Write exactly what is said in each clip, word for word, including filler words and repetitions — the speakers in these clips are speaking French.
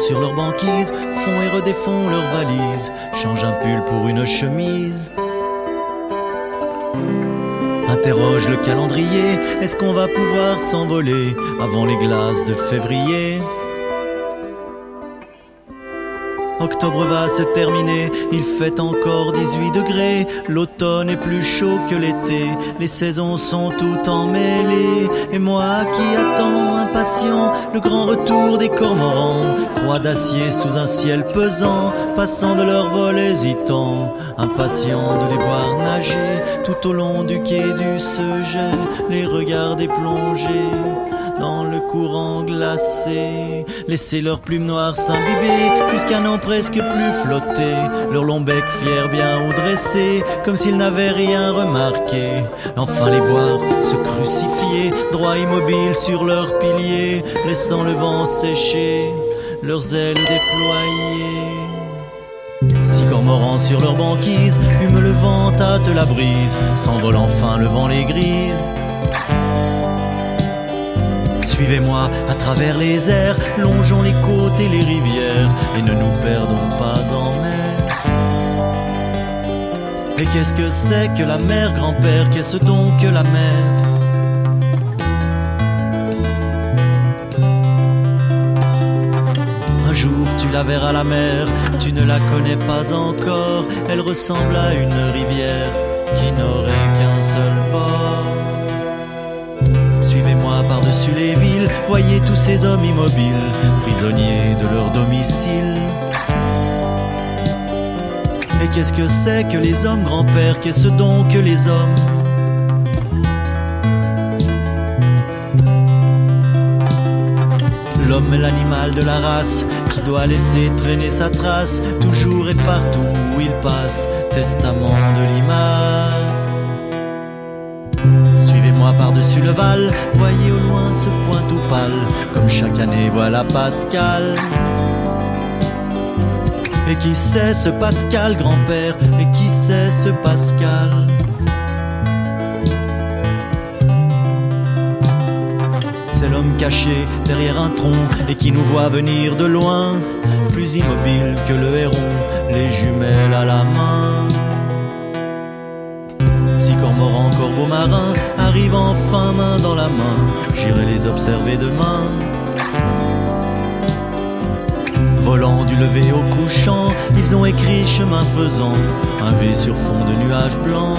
sur leur banquise, font et redéfont leurs valises, changent un pull pour une chemise. Interroge le calendrier, est-ce qu'on va pouvoir s'envoler avant les glaces de février? Octobre va se terminer, il fait encore dix-huit degrés. L'automne est plus chaud que l'été, les saisons sont toutes emmêlées. Et moi qui attends impatient le grand retour des cormorans, croix d'acier sous un ciel pesant, passant de leur vol hésitant, impatient de les voir nager tout au long du quai du Seget, les regarder plonger dans le courant glacé, laisser leurs plumes noires s'imbiber jusqu'à n'en presque plus flotter, leur long bec fier bien haut dressé, comme s'ils n'avaient rien remarqué. Enfin les voir se crucifier, droit immobiles sur leurs piliers, laissant le vent sécher leurs ailes déployées. Six cormorans sur leur banquise, hument le vent, tâtent la brise, s'envolent enfin levant les grises. Suivez-moi à travers les airs, longeons les côtes et les rivières, et ne nous perdons pas en mer. Et qu'est-ce que c'est que la mer, grand-père? Qu'est-ce donc que la mer? Un jour tu la verras la mer, tu ne la connais pas encore, elle ressemble à une rivière qui n'aurait qu'un seul bord. Suivez-moi par-dessus les villes, voyez tous ces hommes immobiles, prisonniers de leur domicile. Et qu'est-ce que c'est que les hommes, grand-père? Qu'est-ce donc que les hommes? L'homme est l'animal de la race qui doit laisser traîner sa trace, toujours et partout où il passe, testament de limace. Suivez-moi par-dessus le val, voyez au loin ce point tout pâle, comme chaque année voilà Pascal. Et qui c'est ce Pascal, grand-père? Et qui c'est ce Pascal? C'est l'homme caché derrière un tronc et qui nous voit venir de loin, plus immobile que le héron, les jumelles à la main. Cormorans, corbeaux marins arrivent enfin main dans la main, j'irai les observer demain. Volant du lever au couchant, ils ont écrit chemin faisant, un V sur fond de nuages blancs.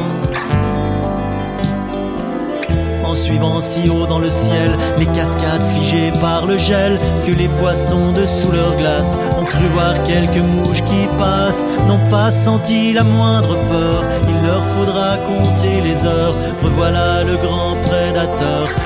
En suivant si haut dans le ciel les cascades figées par le gel, que les poissons dessous leur glace ont cru voir quelques mouches qui passent, n'ont pas senti la moindre peur. Il leur faudra compter les heures, revoilà le grand prédateur